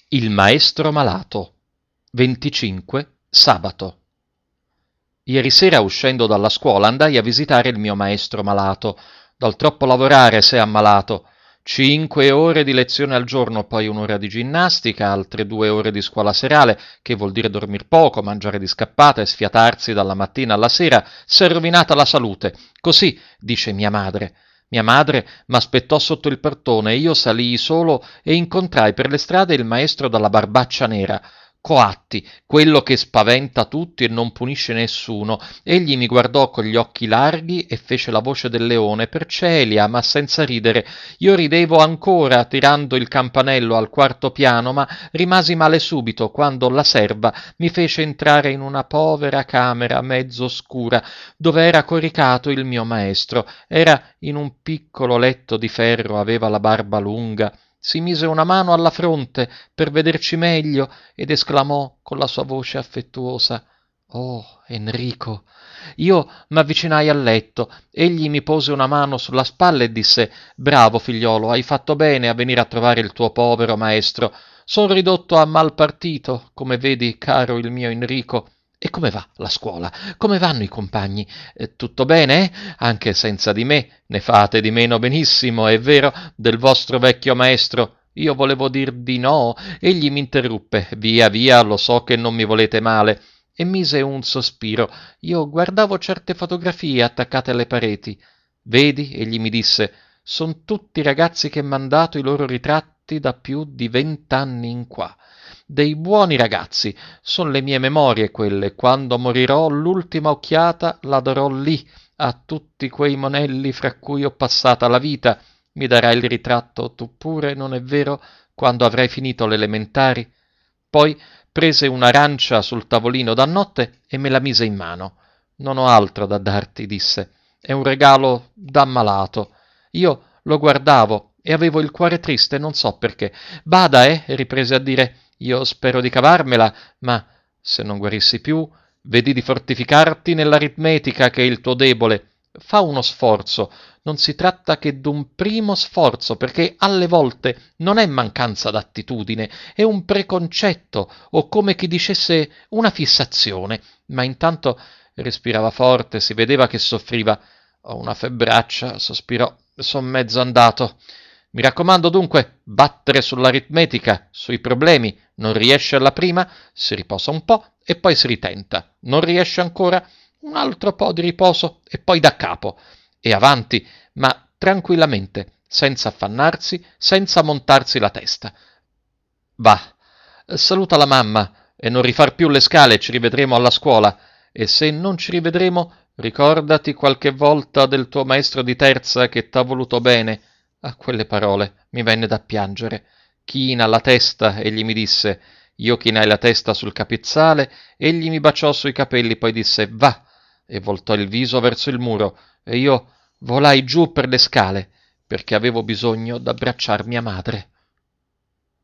Il maestro malato. 25 sabato. Ieri sera, uscendo dalla scuola, andai a visitare il mio maestro malato. Dal troppo lavorare s'è ammalato. 5 ore di lezione al giorno, poi un'ora di ginnastica, altre 2 ore di scuola serale, che vuol dire dormir poco, mangiare di scappata e sfiatarsi dalla mattina alla sera. S'è rovinata la salute. Così dice mia madre. Mia madre m'aspettò sotto il portone e io salii solo e incontrai per le strade il maestro dalla barbaccia nera. Coatti, quello che spaventa tutti e non punisce nessuno. Egli mi guardò con gli occhi larghi e fece la voce del leone, per celia, ma senza ridere. Io ridevo ancora, tirando il campanello al quarto piano, ma rimasi male subito quando la serva mi fece entrare in una povera camera mezzo oscura, dove era coricato il mio maestro. Era in un piccolo letto di ferro, aveva la barba lunga. Si mise una mano alla fronte per vederci meglio ed esclamò con la sua voce affettuosa: «Oh, Enrico!» Io m'avvicinai al letto. Egli mi pose una mano sulla spalla e disse: «Bravo, figliolo, hai fatto bene a venire a trovare il tuo povero maestro. Son ridotto a mal partito, come vedi, caro il mio Enrico. E come va la scuola? Come vanno i compagni? Tutto bene, eh? Anche senza di me ne fate di meno benissimo, è vero, del vostro vecchio maestro?» Io volevo dir di no, egli mi interruppe: «Via, via, lo so che non mi volete male», e mise un sospiro. Io guardavo certe fotografie attaccate alle pareti. «Vedi», egli mi disse, «son tutti ragazzi che m'han dato i loro ritratti da più di 20 anni in qua. Dei buoni ragazzi, son le mie memorie quelle. Quando morirò l'ultima occhiata la darò lì, a tutti quei monelli fra cui ho passata la vita. Mi darai il ritratto tu pure, non è vero, quando avrai finito le elementari?» Poi prese un'arancia sul tavolino da notte e me la mise in mano. «Non ho altro da darti», disse. «È un regalo da malato». Io lo guardavo e avevo il cuore triste, non so perché. «Bada, riprese a dire. «Io spero di cavarmela, ma se non guarissi più, vedi di fortificarti nell'aritmetica, che è il tuo debole. Fa uno sforzo. Non si tratta che d'un primo sforzo, perché alle volte non è mancanza d'attitudine, è un preconcetto, o come chi dicesse una fissazione». Ma intanto respirava forte, si vedeva che soffriva. «Ho una febbraccia», sospirò, «son mezzo andato». «Mi raccomando dunque, battere sull'aritmetica, sui problemi. Non riesce alla prima, si riposa un po' e poi si ritenta. Non riesce ancora, un altro po' di riposo e poi da capo. E avanti, ma tranquillamente, senza affannarsi, senza montarsi la testa. Va, saluta la mamma e non rifar più le scale, ci rivedremo alla scuola. E se non ci rivedremo, ricordati qualche volta del tuo maestro di terza che t'ha voluto bene». A quelle parole mi venne da piangere. «China la testa», egli mi disse. Io chinai la testa sul capezzale, egli mi baciò sui capelli, poi disse «Va», e voltò il viso verso il muro, e io volai giù per le scale, perché avevo bisogno d'abbracciar mia madre.